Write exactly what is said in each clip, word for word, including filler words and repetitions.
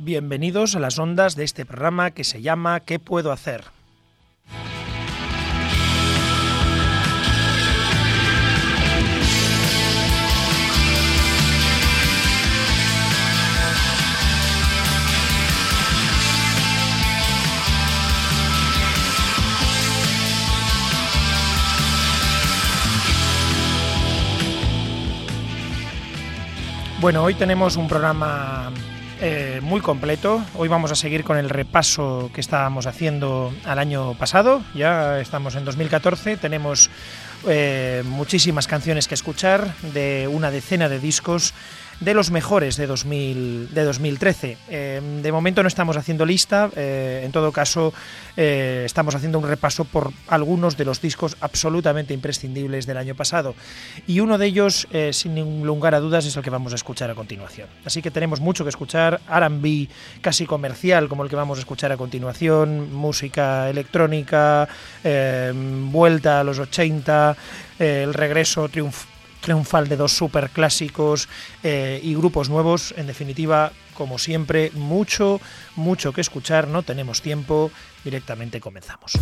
Bienvenidos a las ondas de este programa que se llama ¿Qué puedo hacer? Bueno, hoy tenemos un programa eh, muy completo. Hoy vamos a seguir con el repaso que estábamos haciendo al año pasado. Ya estamos en dos mil catorce, tenemos eh, muchísimas canciones que escuchar, de una decena de discos de los mejores de, dos mil, de dos mil trece. Eh, de momento no estamos haciendo lista, eh, en todo caso eh, estamos haciendo un repaso por algunos de los discos absolutamente imprescindibles del año pasado. Y uno de ellos, eh, sin ningún lugar a dudas, es el que vamos a escuchar a continuación. Así que tenemos mucho que escuchar, R and B casi comercial como el que vamos a escuchar a continuación, música electrónica, eh, vuelta a los ochenta, eh, el regreso triunf triunfal de dos superclásicos eh, y grupos nuevos. En definitiva, como siempre, mucho, mucho que escuchar, no tenemos tiempo, directamente comenzamos.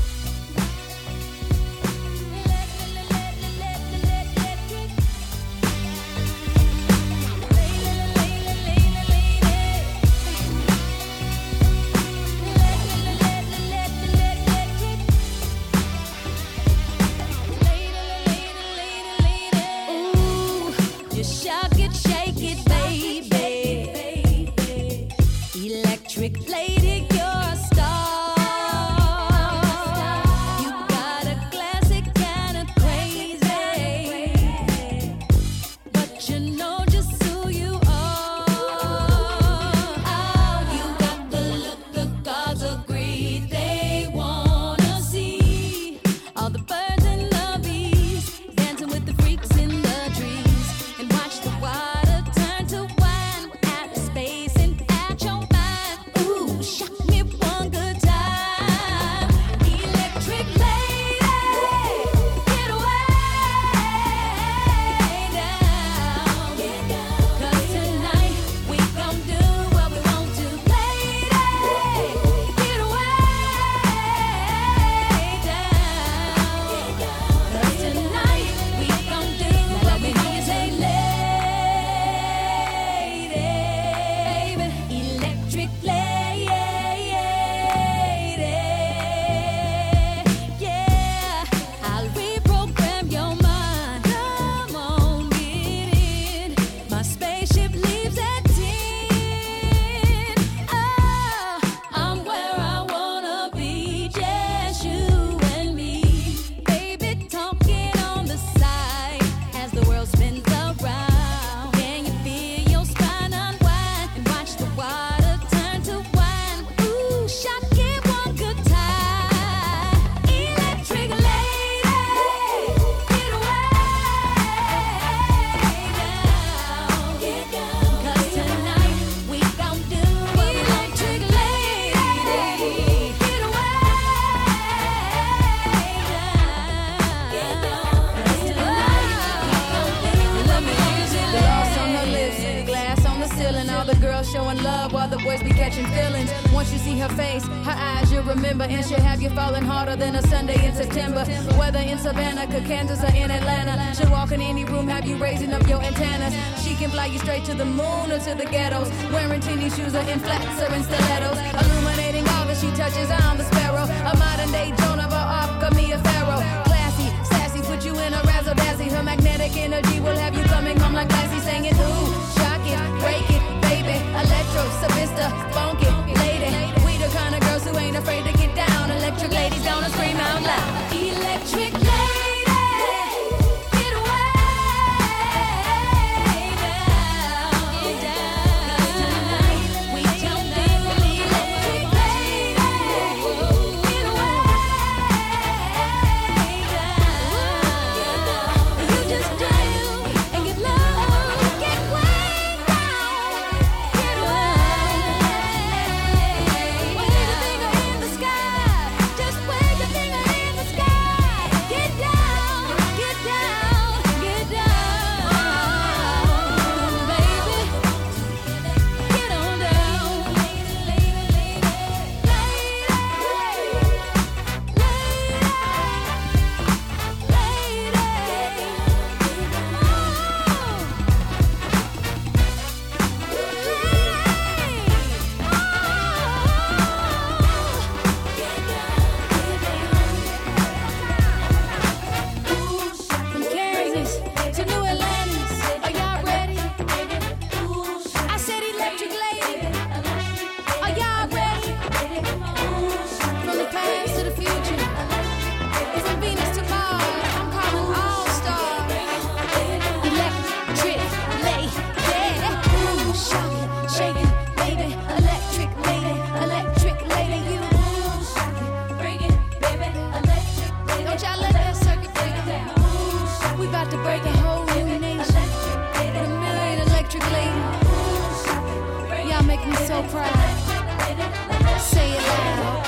Showing love while the boys be catching feelings. Once you see her face, her eyes you'll remember, and she'll have you falling harder than a Sunday in September. Whether in Savannah, Kansas, or in Atlanta, she'll walk in any room, have you raising up your antennas. She can fly you straight to the moon or to the ghettos, wearing teeny shoes or in flats or in stilettos, illuminating all that she touches. I'm the sparrow, a modern day Joan of Arc, Camilla Farrow. Classy, sassy, put you in a razzle dazzle. Her magnetic energy will have you coming home like Lassie, singing ooh, shock it, break it. Electro, Savista, funky, lady. We the kind of girls who ain't afraid to get down. Electric ladies gonna scream out loud. Electric lady, get away down, get down. 'Cause tonight we jump in the electric lady, get away down. so proud. Say it loud.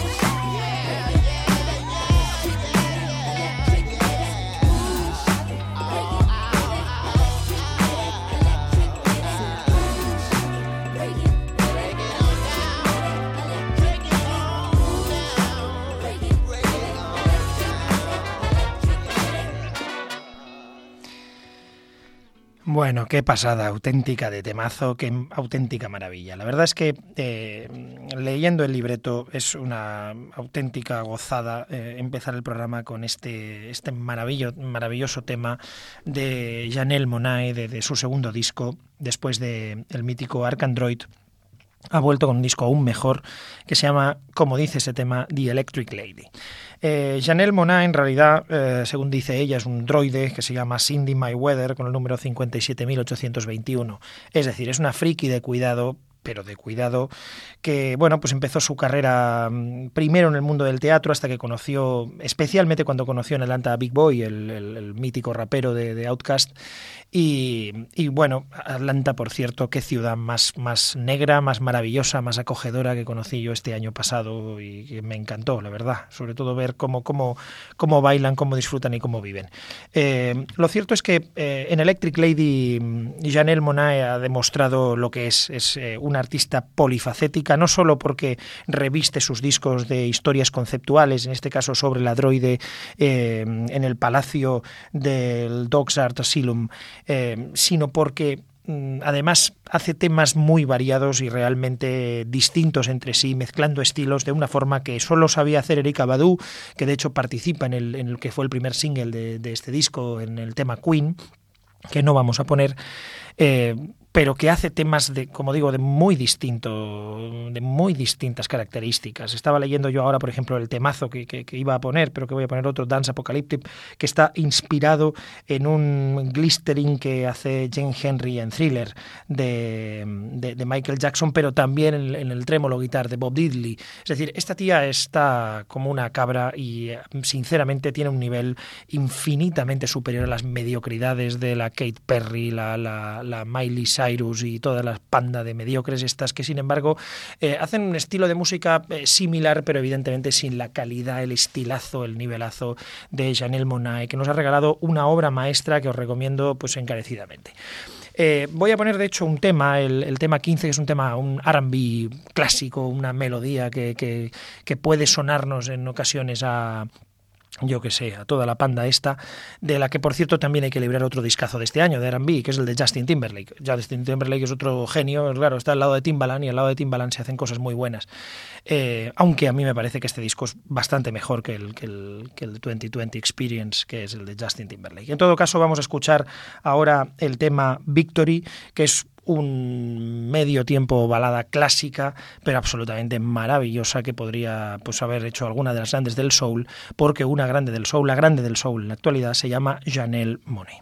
Bueno, qué pasada auténtica de temazo, qué auténtica maravilla. La verdad es que eh, leyendo el libreto es una auténtica gozada eh, empezar el programa con este, este maravillo, maravilloso tema de Janelle Monáe, de, de su segundo disco, después de el mítico Arcandroid. Ha vuelto con un disco aún mejor que se llama, como dice ese tema, The Electric Lady. Eh, Janelle Monáe, en realidad, eh, según dice ella, es un droide que se llama Cindy Mayweather con el número cincuenta y siete mil ochocientos veintiuno. Es decir, es una friki de cuidado, pero de cuidado, que bueno, pues empezó su carrera primero en el mundo del teatro hasta que conoció, especialmente cuando conoció en Atlanta a Big Boy, el, el, el mítico rapero de, de Outkast. Y, y bueno, Atlanta, por cierto, qué ciudad más, más negra, más maravillosa, más acogedora que conocí yo este año pasado y que me encantó, la verdad. Sobre todo ver cómo, cómo, cómo bailan, cómo disfrutan y cómo viven. Eh, lo cierto es que eh, en Electric Lady Janelle Monáe ha demostrado lo que es, es eh, una artista polifacética, no solo porque reviste sus discos de historias conceptuales, en este caso sobre la droide eh, en el palacio del Dogsart Asylum, Eh, sino porque mm, además hace temas muy variados y realmente distintos entre sí, mezclando estilos de una forma que solo sabía hacer Erykah Badu, que de hecho participa en el, en el que fue el primer single de, de este disco, en el tema Queen, que no vamos a poner, eh, pero que hace temas de, como digo, de muy distinto, de muy distintas características. Estaba leyendo yo ahora, por ejemplo, el temazo que, que, que iba a poner, pero que voy a poner otro, Dance Apocalyptic, que está inspirado en un glistering que hace Jane Henry en Thriller de, de, de Michael Jackson, pero también en, en el trémolo guitar de Bob Diddley. Es decir, esta tía está como una cabra y sinceramente tiene un nivel infinitamente superior a las mediocridades de la Katy Perry, la, la, la Miley Cyrus y toda la panda de mediocres estas que, sin embargo, eh, hacen un estilo de música eh, similar, pero evidentemente sin la calidad, el estilazo, el nivelazo de Janelle Monáe, que nos ha regalado una obra maestra que os recomiendo pues encarecidamente. Eh, voy a poner, de hecho, un tema, el, el tema quince, que es un tema, un R and B clásico, una melodía que, que, que puede sonarnos en ocasiones a... yo que sé, a toda la panda esta, de la que, por cierto, también hay que librar otro discazo de este año, de R and B, que es el de Justin Timberlake. Justin Timberlake es otro genio, claro, está al lado de Timbaland y al lado de Timbaland se hacen cosas muy buenas. Eh, aunque a mí me parece que este disco es bastante mejor que el, que el, que el veinte veinte Experience, que es el de Justin Timberlake. En todo caso, vamos a escuchar ahora el tema Victory, que es un medio tiempo balada clásica, pero absolutamente maravillosa, que podría pues haber hecho alguna de las grandes del soul, porque una grande del soul, la grande del soul en la actualidad, se llama Janelle Monáe.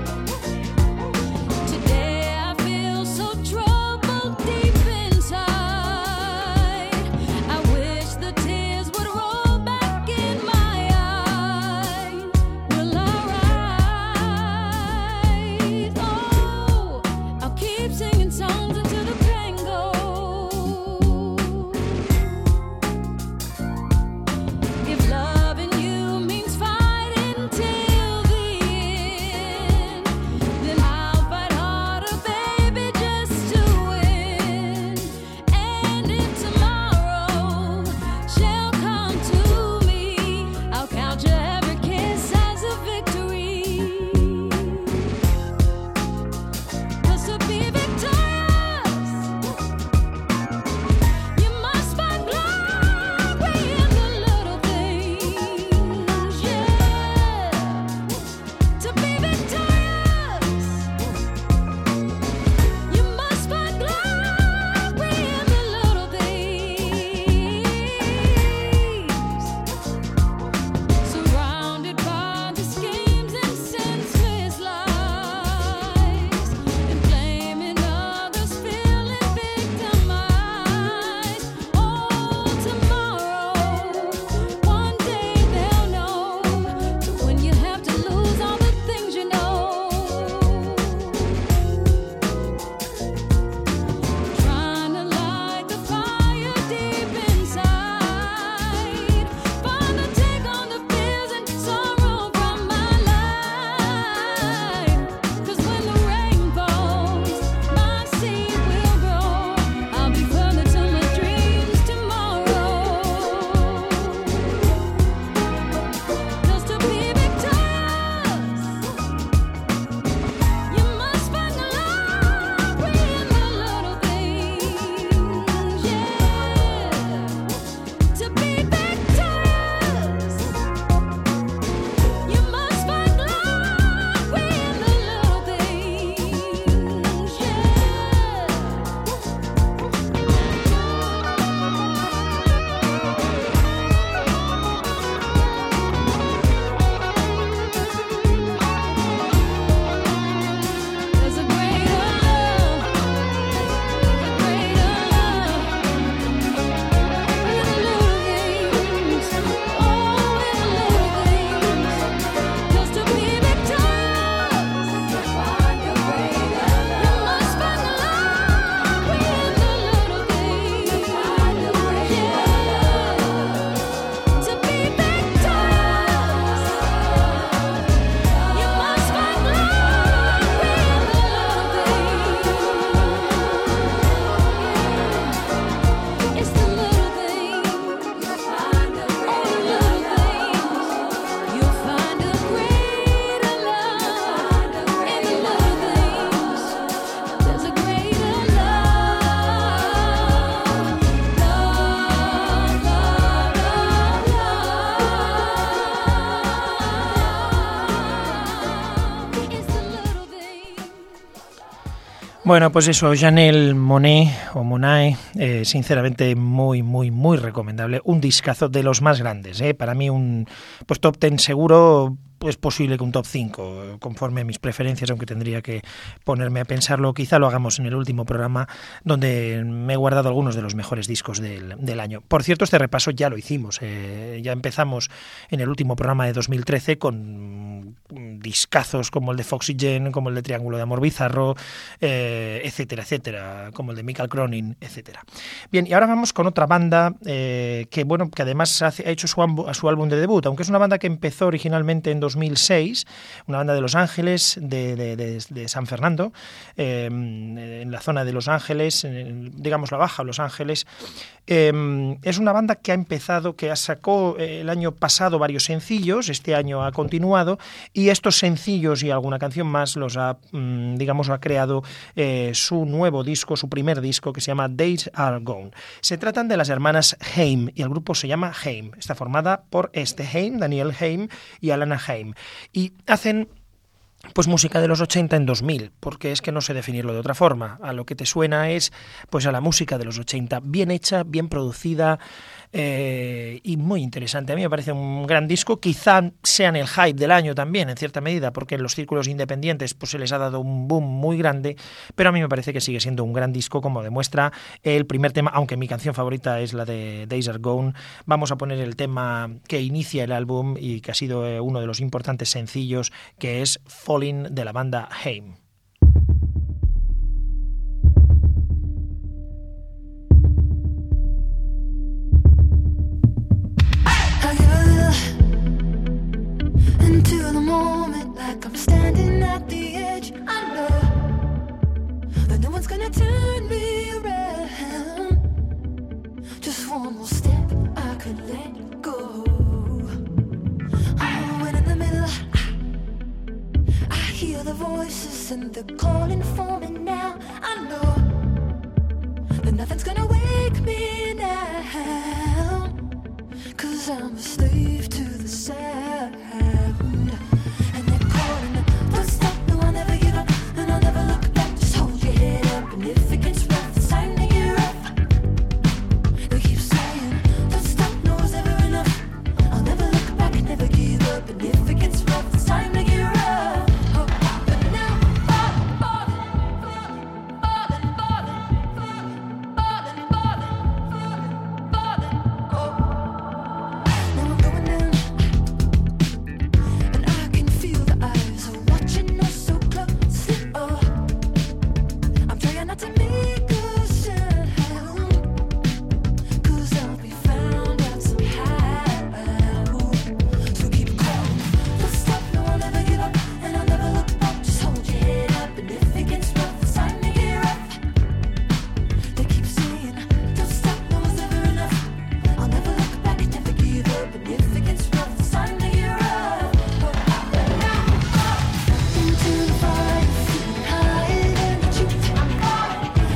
Today I feel so troubled deep inside. Bueno, pues eso, Janelle Monáe o Monáe, eh, sinceramente muy, muy, muy recomendable. Un discazo de los más grandes, ¿eh? Para mí un pues top ten seguro. Es posible que un top cinco, conforme a mis preferencias, aunque tendría que ponerme a pensarlo. Quizá lo hagamos en el último programa, donde me he guardado algunos de los mejores discos del, del año. Por cierto, este repaso ya lo hicimos. Eh, ya empezamos en el último programa de dos mil trece con discazos como el de Foxygen, como el de Triángulo de Amor Bizarro, eh, etcétera, etcétera, como el de Michael Cronin, etcétera. Bien, y ahora vamos con otra banda eh, que, bueno, que además ha hecho su, su álbum de debut, aunque es una banda que empezó originalmente en dos mil seis, una banda de Los Ángeles, de, de, de, de San Fernando, eh, en la zona de Los Ángeles, en, digamos la Baja Los Ángeles. Eh, es una banda que ha empezado, que sacó el año pasado varios sencillos, este año ha continuado, y estos sencillos y alguna canción más los ha, digamos, ha creado eh, su nuevo disco, su primer disco, que se llama Days Are Gone. Se tratan de las hermanas Haim, y el grupo se llama Haim. Está formada por este Haim, Daniel Haim y Alana Haim. Y hacen pues música de los ochenta en dos mil, porque es que no sé definirlo de otra forma. A lo que te suena es pues a la música de los ochenta, bien hecha, bien producida, eh, y muy interesante. A mí me parece un gran disco. Quizá sean el hype del año también, en cierta medida, porque en los círculos independientes pues se les ha dado un boom muy grande, pero a mí me parece que sigue siendo un gran disco, como demuestra el primer tema, aunque mi canción favorita es la de Days Are Gone. Vamos a poner el tema que inicia el álbum y que ha sido eh, uno de los importantes sencillos, que es Falling, de la banda Haim. Into the moment, like I'm standing at the edge. I know that no one's gonna turn me around. Just one more step, I could let go. Oh, and in the middle, I, I hear the voices and they're calling for me now. I know that nothing's gonna wake me now, 'cause I'm a slave to the sound. And they're calling, don't stop, no, I'll never give up, and I'll never look back. Just hold your head up, and if it gets rough, it's time to get up. They keep saying, don't stop, no, it's never enough. I'll never look back and never give up, and if it gets rough, it's time to get up. Oh, but now, falling, falling, falling, falling, falling, falling, falling, oh. Now I'm going down, and I can feel the eyes are watching us so closely. Oh, I'm trying not to make a sound, 'cause I'll be found out somehow. So keep calling, don't stop, no, I'll never give up, and I'll never look back. Just hold your head up, and if it gets rough, it's time to get up. They keep saying, don't stop, no, it's never enough. I'll never look back and never give up, and if it gets rough, it's time to get up. But now, into the fire, feeling higher than the truth. I'm falling,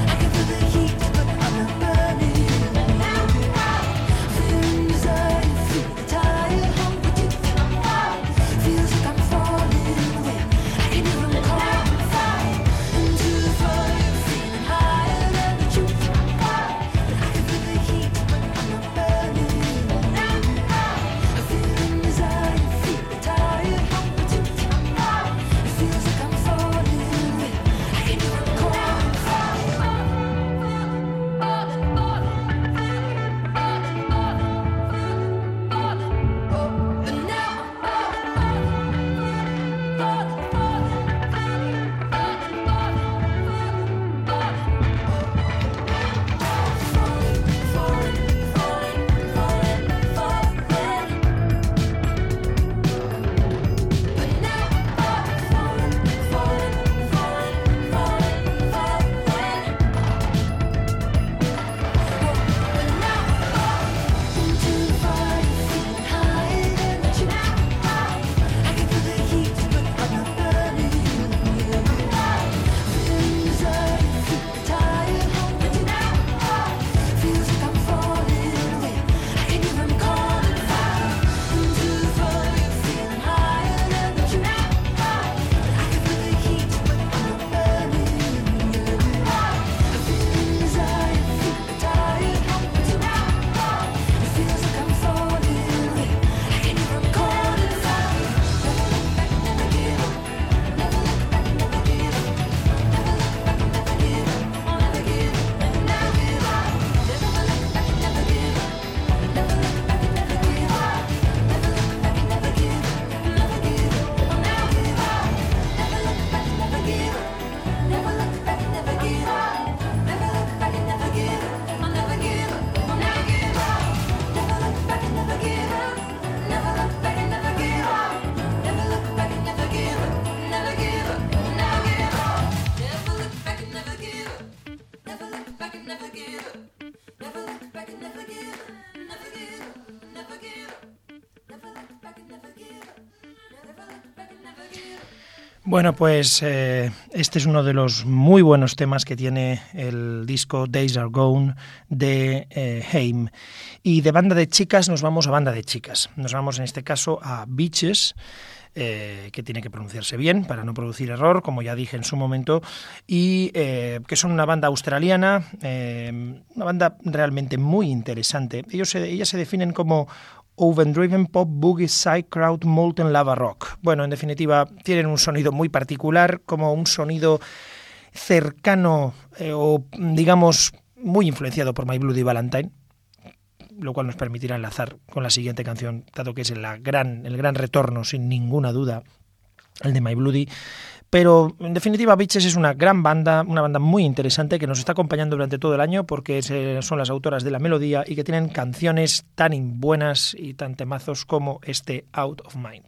Bueno, pues eh, este es uno de los muy buenos temas que tiene el disco Days Are Gone de eh, Haim. Y de banda de chicas nos vamos a banda de chicas. Nos vamos en este caso a Beaches, eh, que tiene que pronunciarse bien para no producir error, como ya dije en su momento, y eh, que son una banda australiana, eh, una banda realmente muy interesante. Ellos se, ellas se definen como Overdriven Pop, Boogie, Psych, Crowd, Molten Lava Rock. Bueno, en definitiva, tienen un sonido muy particular, como un sonido cercano eh, o, digamos, muy influenciado por My Bloody Valentine, lo cual nos permitirá enlazar con la siguiente canción, dado que es el gran, el gran retorno, sin ninguna duda, el de My Bloody. Pero, en definitiva, Beaches es una gran banda, una banda muy interesante que nos está acompañando durante todo el año porque son las autoras de la melodía y que tienen canciones tan buenas y tan temazos como este Out of Mind.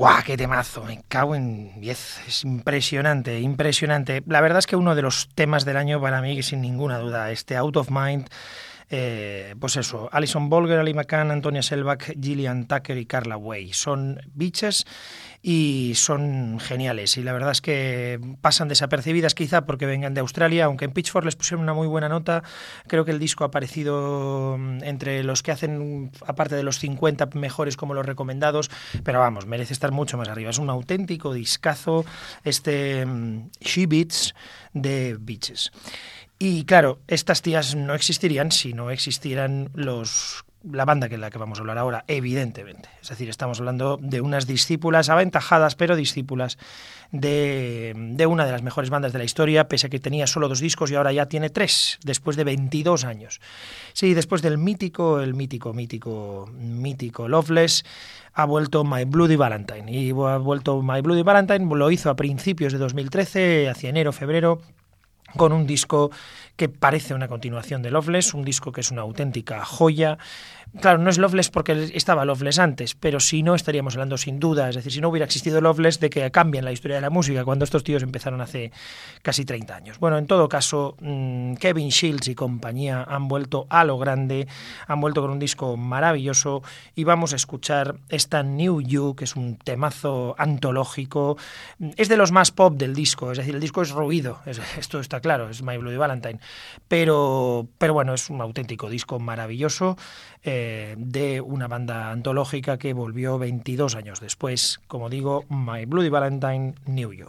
¡Buah, qué temazo! Me cago en diez. Es impresionante, impresionante. La verdad es que uno de los temas del año para mí, sin ninguna duda, este Out of Mind. Eh, pues eso, Alison Bolger, Ali McCann, Antonia Selbach, Gillian Tucker y Carla Way. Son biches y son geniales. Y la verdad es que pasan desapercibidas quizá porque vengan de Australia, aunque en Pitchfork les pusieron una muy buena nota. Creo que el disco ha aparecido entre los que hacen, aparte de los cincuenta mejores como los recomendados, pero vamos, merece estar mucho más arriba. Es un auténtico discazo este um, She Beats de Bitches. Y claro, estas tías no existirían si no existieran los la banda que es la que vamos a hablar ahora, evidentemente. Es decir, estamos hablando de unas discípulas aventajadas, pero discípulas de, de una de las mejores bandas de la historia, pese a que tenía solo dos discos y ahora ya tiene tres, después de veintidós años. Sí, después del mítico, el mítico, mítico, mítico Loveless, ha vuelto My Bloody Valentine. Y ha vuelto My Bloody Valentine, lo hizo a principios de dos mil trece, hacia enero, febrero, con un disco que parece una continuación de Loveless, un disco que es una auténtica joya. Claro, no es Loveless porque estaba Loveless antes, pero si no estaríamos hablando sin duda, es decir, si no hubiera existido Loveless, de que cambien la historia de la música cuando estos tíos empezaron hace casi treinta años. Bueno, en todo caso, Kevin Shields y compañía han vuelto a lo grande, han vuelto con un disco maravilloso y vamos a escuchar esta New You, que es un temazo antológico. Es de los más pop del disco, es decir, el disco es ruido, es, esto está claro, es My Bloody Valentine, pero, pero bueno, es un auténtico disco maravilloso eh, de una banda antológica que volvió veintidós años después, como digo, My Bloody Valentine, New You.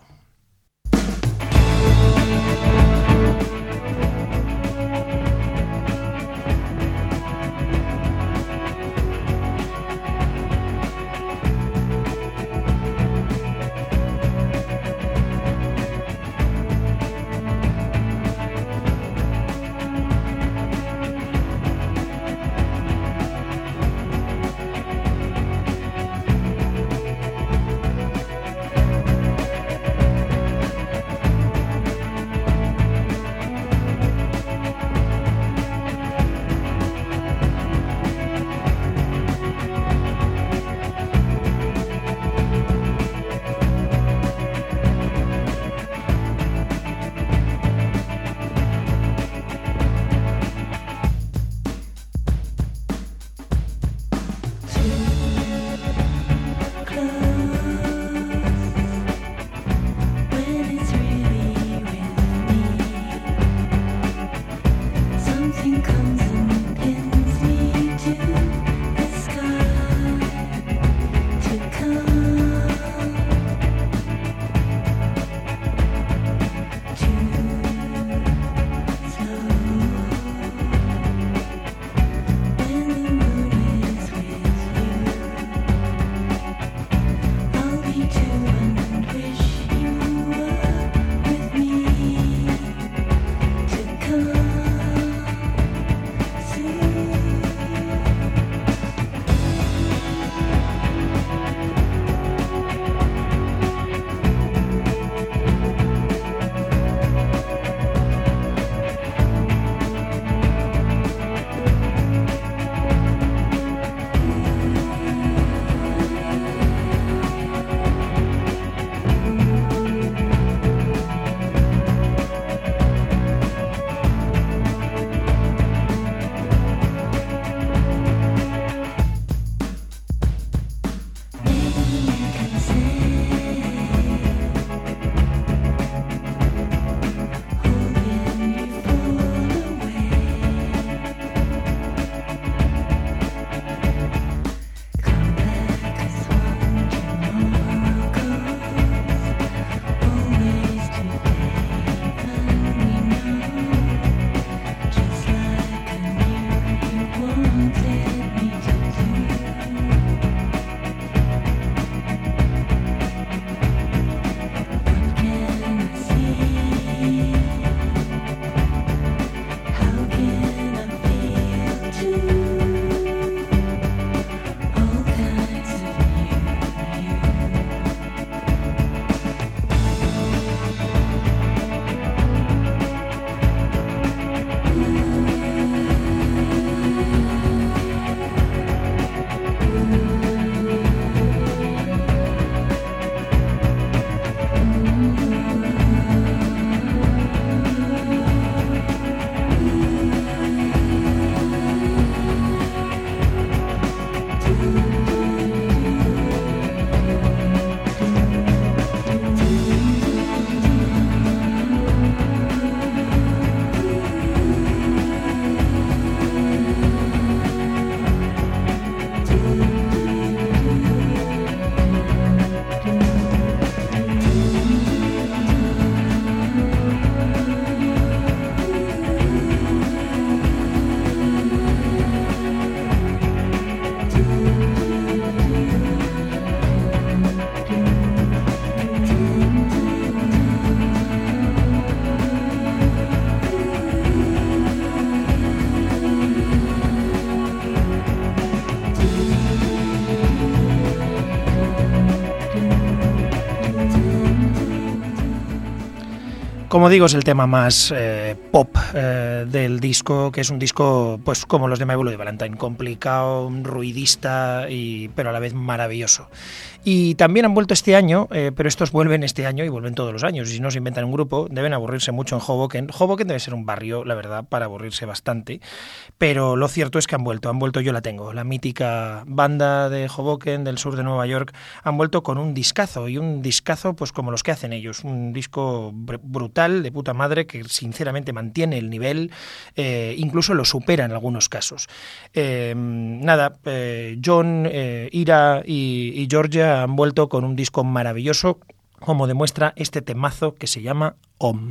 Como digo, es el tema más eh, pop eh, del disco, que es un disco, pues como los de My Bloody Valentine, complicado, ruidista, y, pero a la vez maravilloso. Y también han vuelto este año, eh, pero estos vuelven este año y vuelven todos los años. Y si no se inventan un grupo, deben aburrirse mucho en Hoboken. Hoboken debe ser un barrio, la verdad, para aburrirse bastante. Pero lo cierto es que han vuelto, han vuelto Yo la tengo, la mítica banda de Hoboken, del sur de Nueva York, han vuelto con un discazo, y un discazo pues como los que hacen ellos, un disco br- brutal, de puta madre, que sinceramente mantiene el nivel, eh, incluso lo supera en algunos casos. Eh, nada, eh, John, eh, Ira y, y Georgia han vuelto con un disco maravilloso, como demuestra este temazo que se llama Om.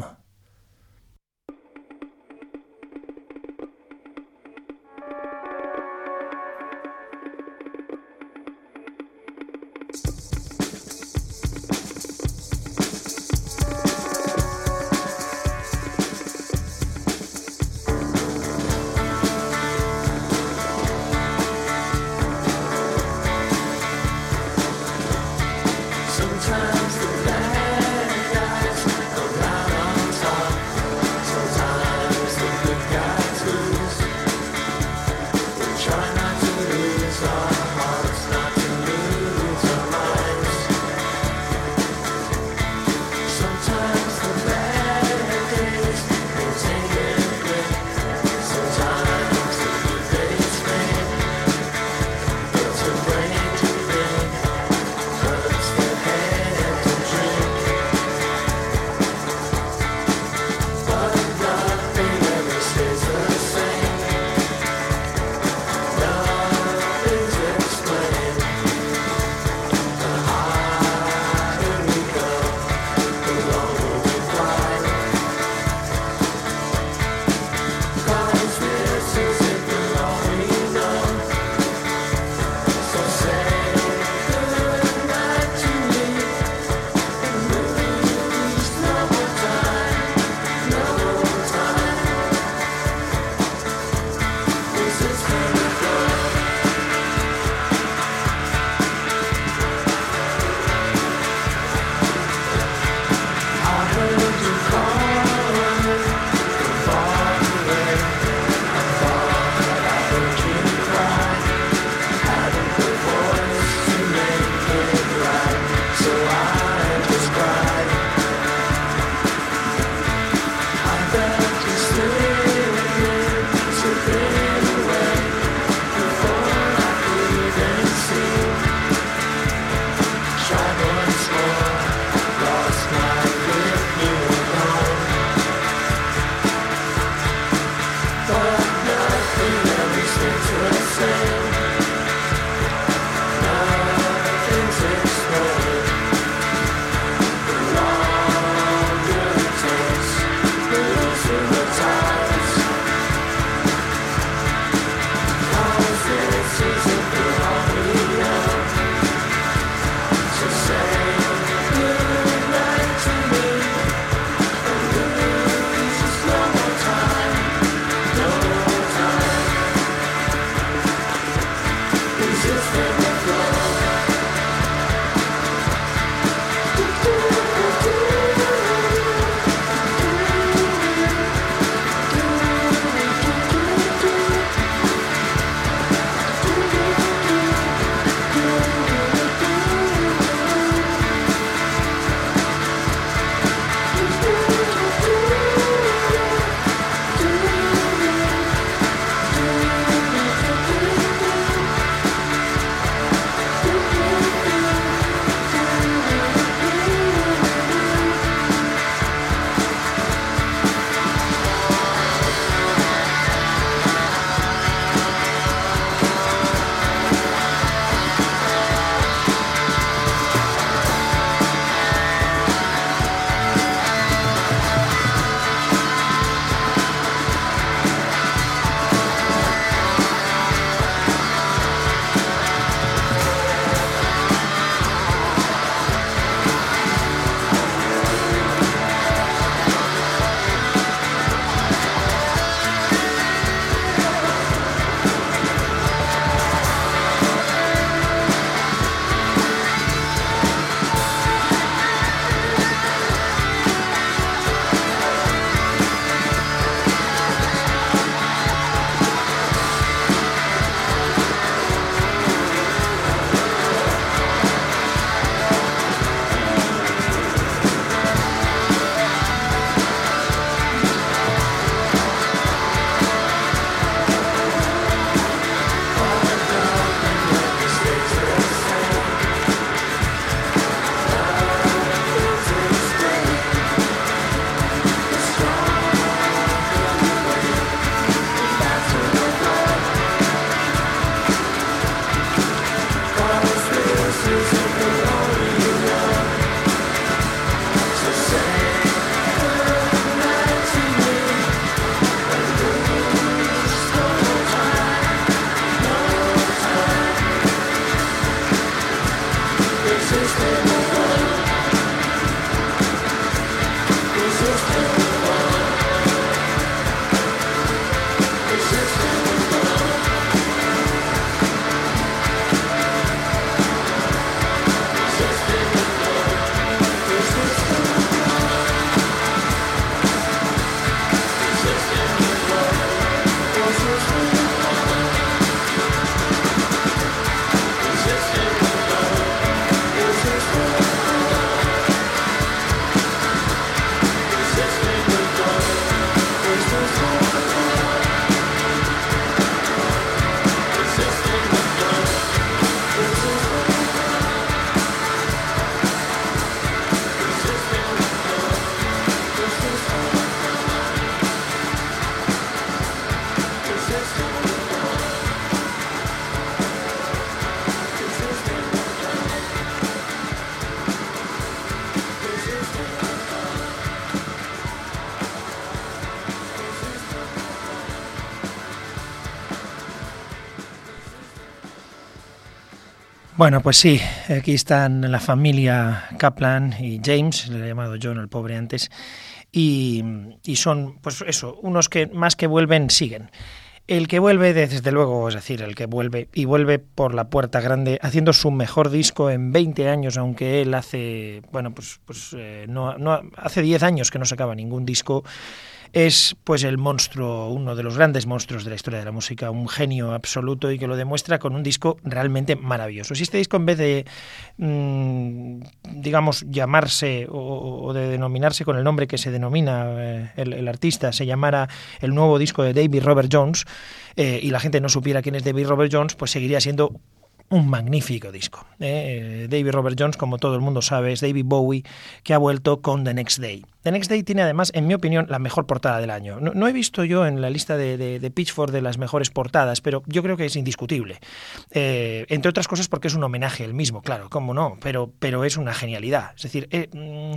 Bueno, pues sí, aquí están la familia Kaplan y James, le he llamado John el pobre antes, y, y son, pues eso, unos que más que vuelven, siguen. El que vuelve, desde luego, es decir, el que vuelve, y vuelve por la puerta grande, haciendo su mejor disco en veinte años, aunque él hace, bueno, pues, pues eh, no, no, hace diez años que no sacaba ningún disco. Es pues el monstruo, uno de los grandes monstruos de la historia de la música, un genio absoluto y que lo demuestra con un disco realmente maravilloso. Si este disco, en vez de, mmm, digamos, llamarse o, o de denominarse con el nombre que se denomina eh, el, el artista, se llamara el nuevo disco de David Robert Jones, eh, y la gente no supiera quién es David Robert Jones, pues seguiría siendo un magnífico disco. ¿eh? David Robert Jones, como todo el mundo sabe, es David Bowie, que ha vuelto con The Next Day. The Next Day tiene además, en mi opinión, la mejor portada del año. No, no he visto yo en la lista de, de, de Pitchfork de las mejores portadas, pero yo creo que es indiscutible. Eh, entre otras cosas porque es un homenaje el mismo, claro, cómo no, pero, pero es una genialidad. Es decir, eh,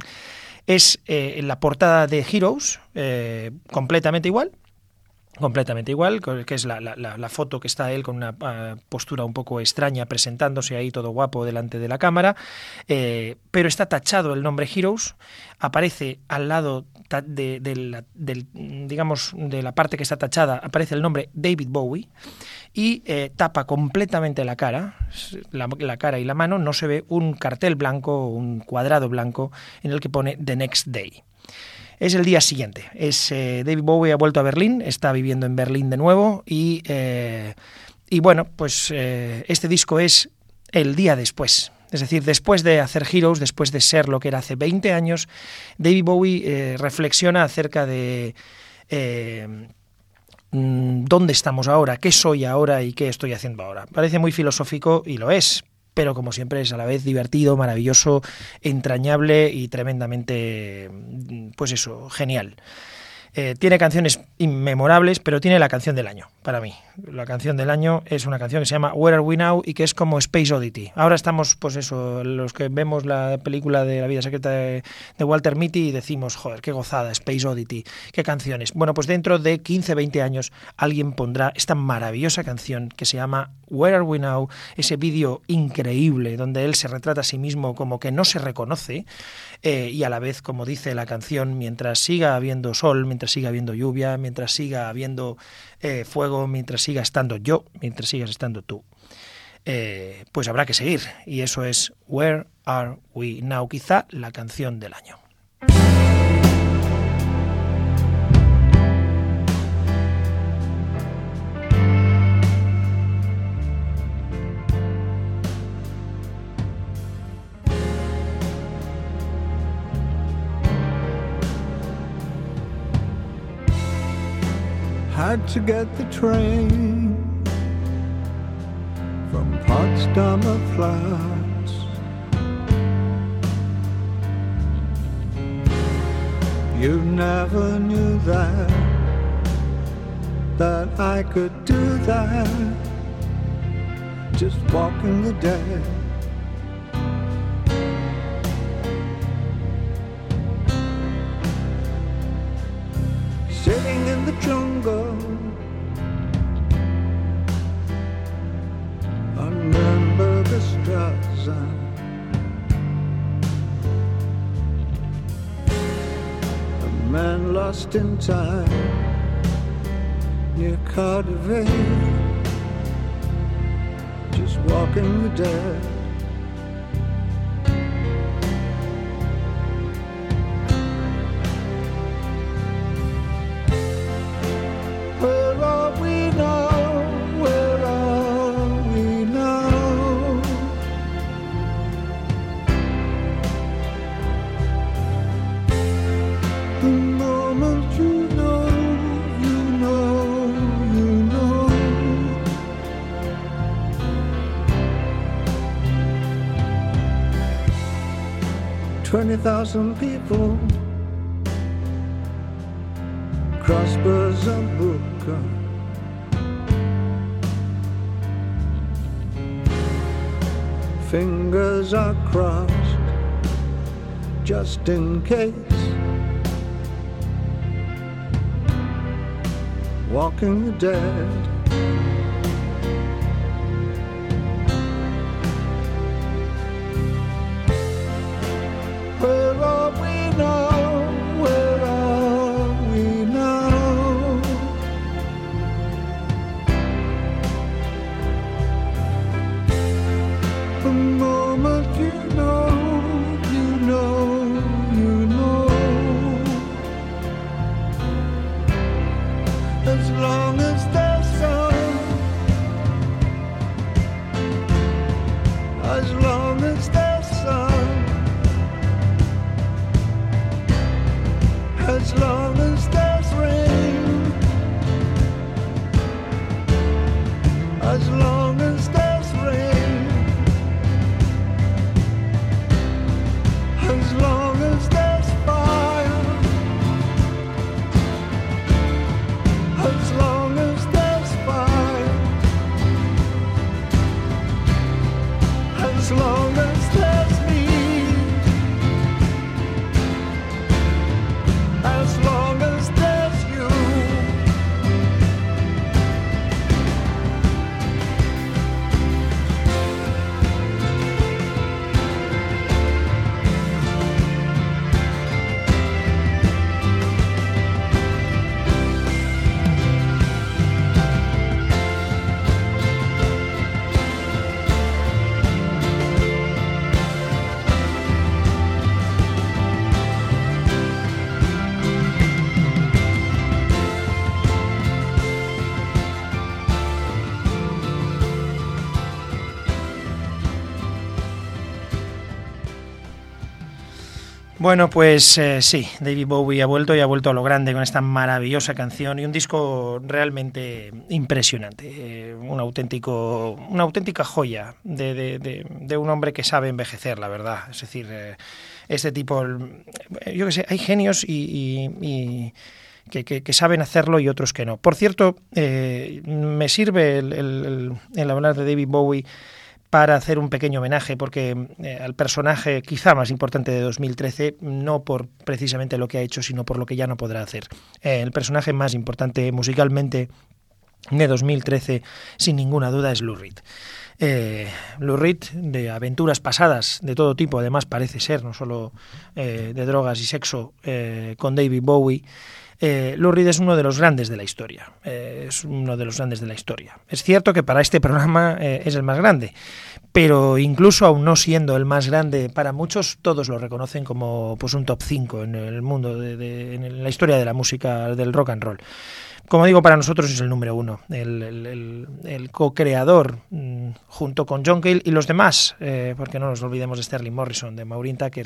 es eh, la portada de Heroes, eh, completamente igual, completamente igual, que es la, la, la foto que está él con una uh, postura un poco extraña, presentándose ahí todo guapo delante de la cámara, eh, pero está tachado el nombre Heroes, aparece al lado de, de, la, de, digamos, de la parte que está tachada, aparece el nombre David Bowie, y eh, tapa completamente la cara, la, la cara y la mano, no se ve un cartel blanco, un cuadrado blanco en el que pone The Next Day. Es el día siguiente. Es eh, David Bowie ha vuelto a Berlín, está viviendo en Berlín de nuevo y, eh, y bueno, pues eh, este disco es el día después. Es decir, después de hacer Heroes, después de ser lo que era hace veinte años, David Bowie eh, reflexiona acerca de eh, dónde estamos ahora, qué soy ahora y qué estoy haciendo ahora. Parece muy filosófico y lo es, pero como siempre es a la vez divertido, maravilloso, entrañable y tremendamente, pues eso, genial. Eh, tiene canciones inmemorables, pero tiene la canción del año, para mí. La canción del año es una canción que se llama Where Are We Now y que es como Space Oddity. Ahora estamos, pues eso, los que vemos la película de La vida secreta de, de Walter Mitty y decimos, joder, qué gozada, Space Oddity, qué canciones. Bueno, pues dentro de quince, veinte años alguien pondrá esta maravillosa canción que se llama Where Are We Now, ese vídeo increíble donde él se retrata a sí mismo como que no se reconoce eh, y a la vez, como dice la canción, mientras siga habiendo sol, mientras siga habiendo lluvia, mientras siga habiendo eh, fuego, mientras siga estando yo, mientras sigas estando tú, eh, pues habrá que seguir. Y eso es Where Are We Now, quizá la canción del año. Had to get the train from Potsdamer Platz. You never knew that, that I could do that, just walking the dead. Sitting in the jungle on Nürnberger Straße, a man lost in time near Cardiff, just walking the dead. Twenty thousand people cross Berzabuka, fingers are crossed just in case, walking the dead. as long as there's sun, as long as there's rain, as long as there's rain, as long as there's fire, as long as there's fire, as long as there's me, as long as there's you, Bueno, pues eh, sí, David Bowie ha vuelto y ha vuelto a lo grande con esta maravillosa canción y un disco realmente impresionante, eh, un auténtico, una auténtica joya de, de, de, de un hombre que sabe envejecer, la verdad. Es decir, eh, este tipo, yo qué sé, hay genios y, y, y que, que, que saben hacerlo y otros que no. Por cierto, eh, me sirve el, el, el, el hablar de David Bowie para hacer un pequeño homenaje, porque eh, al personaje quizá más importante de dos mil trece, no por precisamente lo que ha hecho, sino por lo que ya no podrá hacer. Eh, el personaje más importante musicalmente de dos mil trece, sin ninguna duda, es Lou Reed. Eh, Lou Reed, de aventuras pasadas de todo tipo, además parece ser, no solo eh, de drogas y sexo, eh, con David Bowie. Eh, Lou Reed es uno de los grandes de la historia, eh, es uno de los grandes de la historia. Es cierto que para este programa eh, es el más grande, pero incluso aún no siendo el más grande para muchos, todos lo reconocen como pues un top cinco en el mundo, de, de, en la historia de la música, del rock and roll. Como digo, para nosotros es el número uno, el, el, el, el co-creador mmm, junto con John Cale y los demás, eh, porque no nos olvidemos de Sterling Morrison, de Maureen Tucker,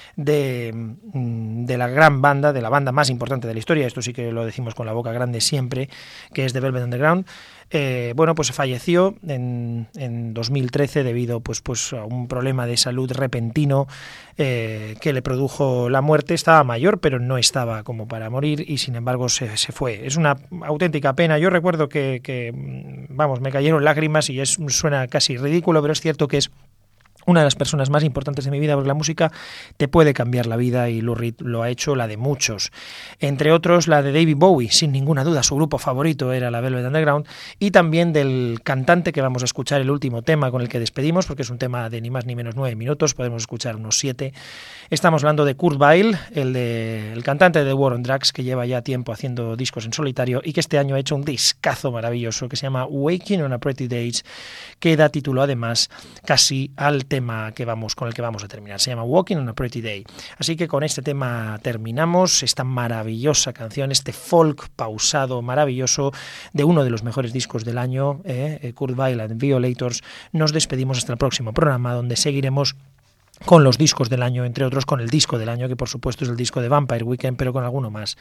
de, mmm, de la gran banda, de la banda más importante de la historia, esto sí que lo decimos con la boca grande siempre, que es The Velvet Underground. Eh, bueno, pues falleció en, en dos mil trece debido pues, pues a un problema de salud repentino eh, que le produjo la muerte. Estaba mayor, pero no estaba como para morir y sin embargo se, se fue. Es una auténtica pena. Yo recuerdo que, que vamos, me cayeron lágrimas y es, suena casi ridículo, pero es cierto que es una de las personas más importantes de mi vida, porque la música te puede cambiar la vida y Lou Reed lo ha hecho, la de muchos. Entre otros, la de David Bowie, sin ninguna duda, su grupo favorito era la Velvet Underground, y también del cantante que vamos a escuchar el último tema con el que despedimos, porque es un tema de ni más ni menos nueve minutos, podemos escuchar unos siete. Estamos hablando de Kurt Weill, el, de, el cantante de The War on Drugs, que lleva ya tiempo haciendo discos en solitario y que este año ha hecho un discazo maravilloso que se llama Waking on a Pretty Days, que da título además casi al tema que vamos, con el que vamos a terminar. Se llama Walking on a Pretty Day. Así que con este tema terminamos esta maravillosa canción, este folk pausado maravilloso de uno de los mejores discos del año, eh, Kurt Weill and Violators. Nos despedimos hasta el próximo programa, donde seguiremos con los discos del año, entre otros con el disco del año, que por supuesto es el disco de Vampire Weekend, pero con alguno más.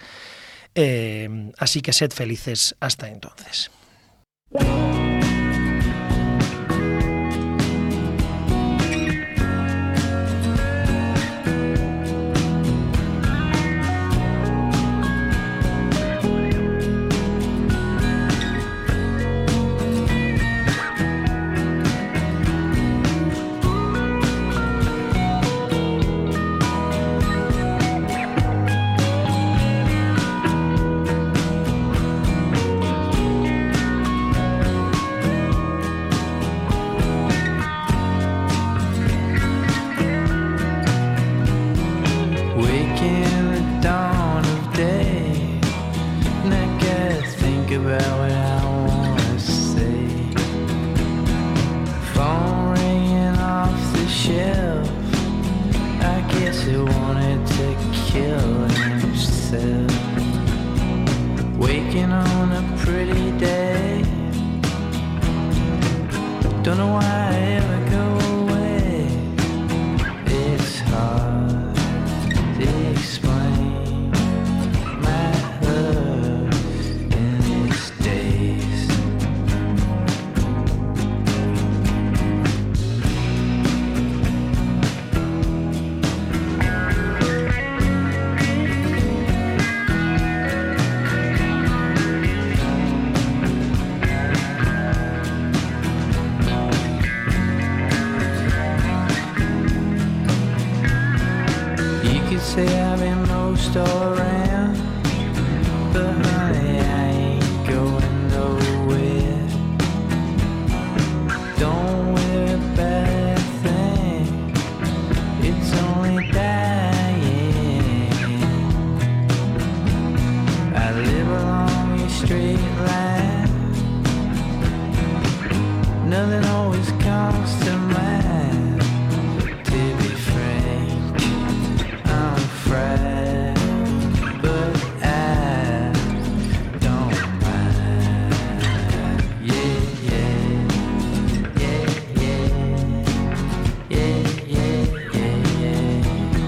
Eh, así que sed felices hasta entonces. Don't know why I ever go away. say I've been most all around, but honey, I ain't going nowhere. Don't worry about a thing, it's only dying. I live along a straight line, nothing always comes to mind. To be frank, I'm fried, but I don't mind. Yeah, yeah, yeah, yeah, yeah, yeah, yeah, yeah,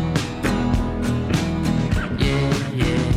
yeah, yeah, yeah, yeah.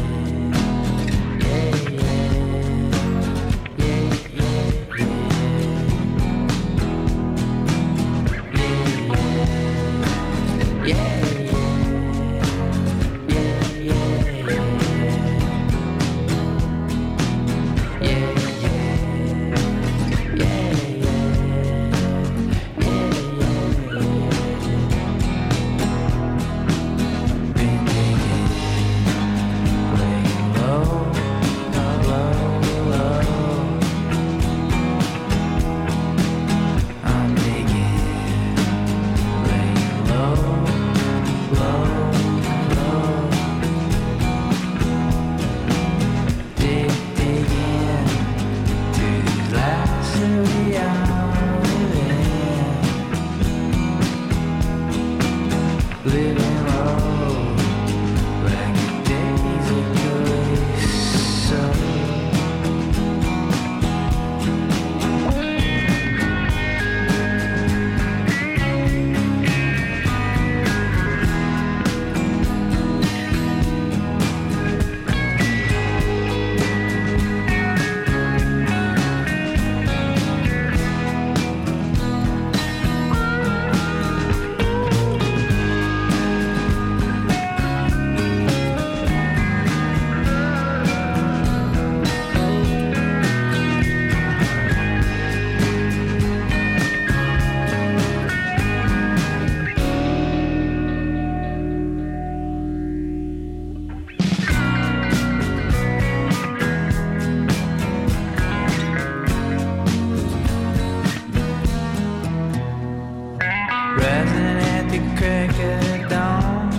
Rising at the crack of dawn,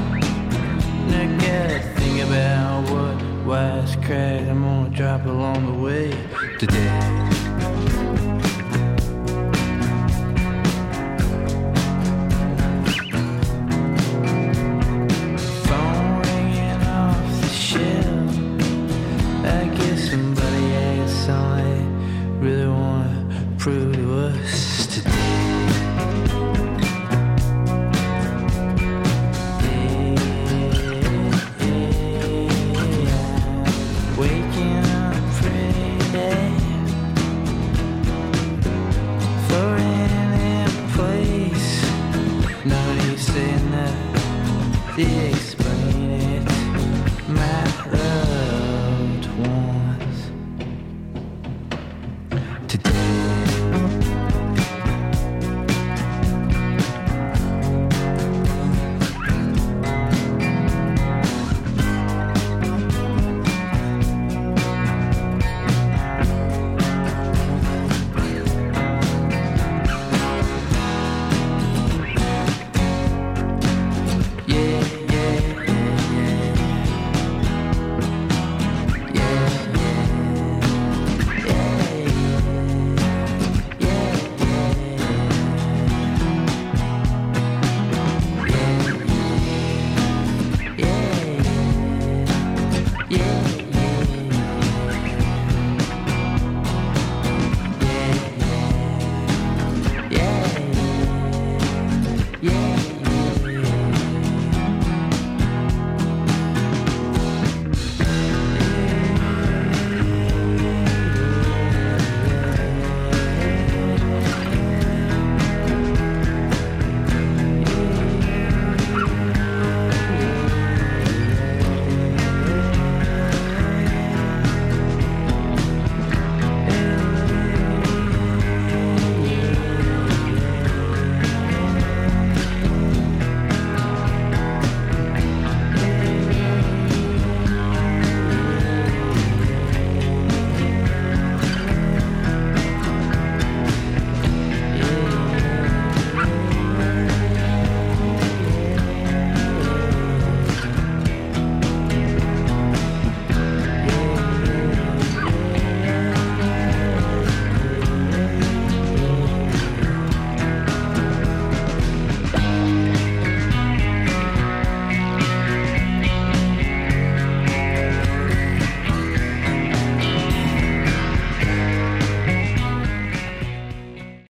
I gotta think about what wise crack I'm gonna drop along the way today.